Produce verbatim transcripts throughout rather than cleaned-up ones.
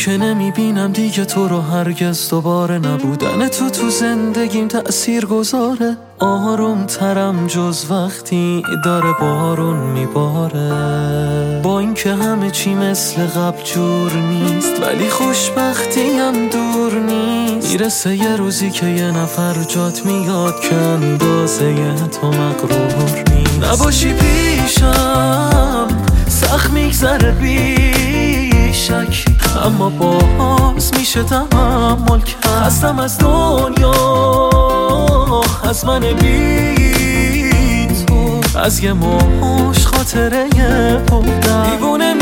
که نمیبینم دیگه تو رو هرگز دوباره. نبودن تو تو زندگیم تأثیر گذاره. آروم ترم جز وقتی داره بارون میباره. با اینکه همه چی مثل قبل جور نیست، ولی خوشبختی هم دور نیست. میرسه یه روزی که یه نفر جات میاد که اندازه تو مغرور نیست. نباشی پیشم سخت میگذره بیشک، اما باز میشه تحمل کرد. خستم از دنیا، از من بی تو، از یه موش خاطره بودم. دیوونه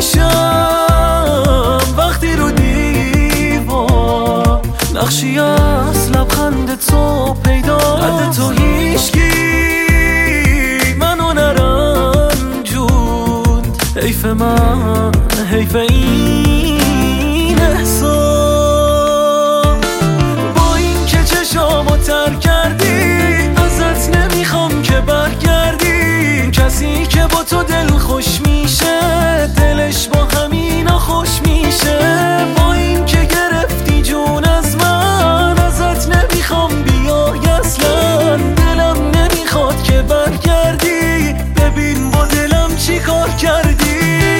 میشم وقتی رو دیوار نقشی از لبخند تو پیدا. قد تو هیچکی منو نرنجوند. حیف من، حیف این احساس. با این که چشامو تر کردی، ازت نمیخوام که برگردی. کسی که با تو دل خوش میشه، دلش با همینا خوش میشه. با این که گرفتی جون از من، ازت نمیخوام بیای اصلا. دلم نمیخواد که برگردی، ببین با دلم چی کار کردی.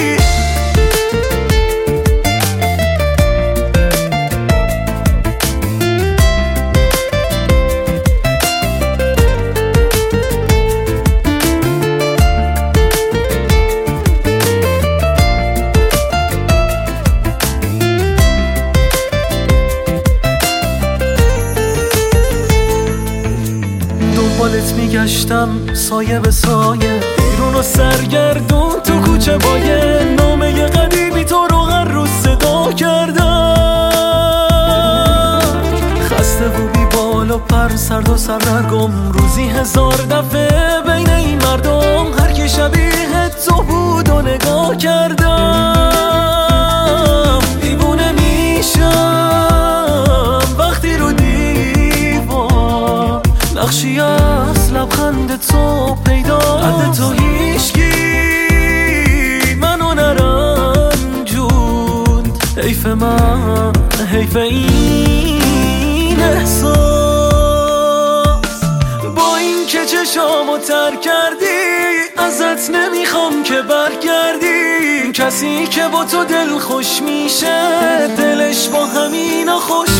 دنبالت میگشتم سایه به سایه، بیرون و سرگردون تو کوچه بایه. نامه قدیمی تو رو هر روز صدا کردم. خسته و بی بال و پر، سرد و سردرگم، روزی هزار دفعه بین این مردم. هر کی شبیه تو بود و نگاه کردم. دیوونه میشم وقتی رو دیوار نقشی از لبخند تو پیدا. قد تو هیچکی منو نرنجوند. حیف من، حیف این احساس. با این که چشامو تر کردی، ازت نمیخوام که برگردی. کسی که با تو دل خوش میشه، دلش با همینا خوش